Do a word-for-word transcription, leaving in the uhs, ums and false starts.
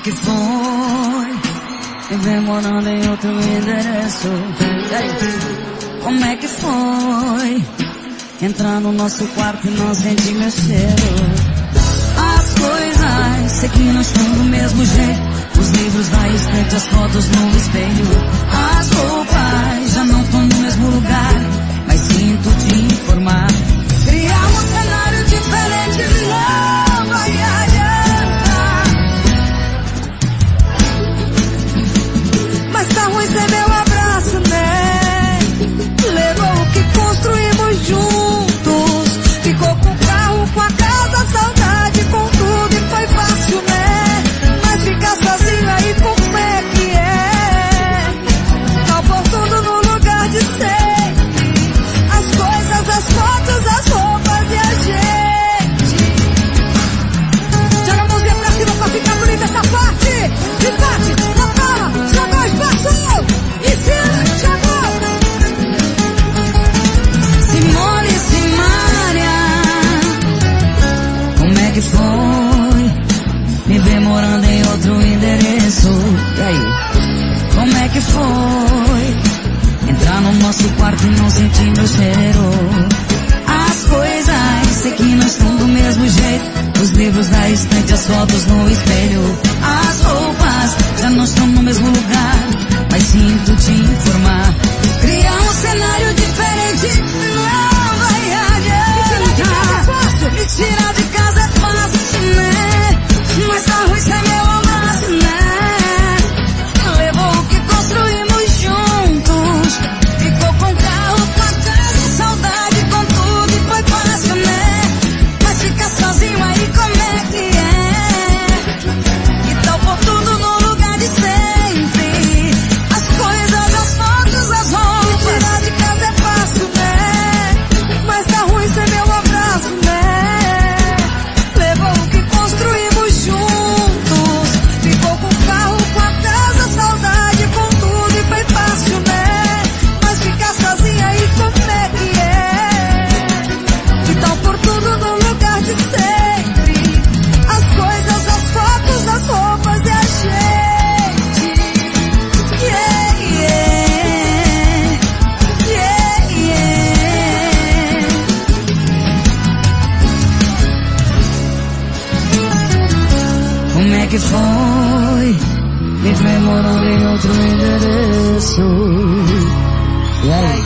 que foi? Viver morando em outro endereço. Como é que foi? Entrar no nosso quarto e não sentir meu cheiro. As coisas, sei que não estão do mesmo jeito. Os livros da estante, as fotos no espelho. As roupas já não estão no mesmo lugar, mas sinto te informar. Criar um cenário diferente não vai adiantar. Mas tá ruim ser meu abraço, né? Levou o que construímos juntos. Ficou com o carro, com a casa, saudade, com tudo, e foi fácil, né? Mas ficar sozinho aí, como é que é? Tá oportuno no lugar de sempre. As coisas, as fotos, as roupas e a gente. Joga a mãozinha pra cima pra ficar bonita essa parte. E bate, na palma, jogou espaço. E se chamou. Simone, Simária, como é que foi? Me ver morando em outro endereço. E aí? Como é que foi? Entrar no nosso quarto e não sentir meu cheiro. As coisas, sei que não estão do mesmo jeito. Os livros da estante, as fotos no espelho. As roupas já não estão no mesmo lugar, mas sinto te informar. Criar um cenário diferente não vai adiantar. Me tirar de casa é fácil, né? Mas tá ruim ser meu abraço, né? Levou o que construímos juntos. Ficou com o carro, com a casa, saudade, com tudo, e foi fácil, né? Mas ficar sozinho aí, como é que é? E tá oportuno no lugar de sempre. As coisas, as fotos, as roupas. Me tirar de casa é fácil, né? Mas tá ruim ser meu abraço, né? Levou o que construímos juntos. Ficou com o carro, com a casa, saudade, com tudo, e foi fácil, né? Mas ficar sozinha aí, como é que é? E tá oportuno no lugar de sempre. As coisas, as fotos, as roupas e a gente. Yeah, yeah. Yeah, yeah. Como é que foi? Viver morando em outro endereço. E aí?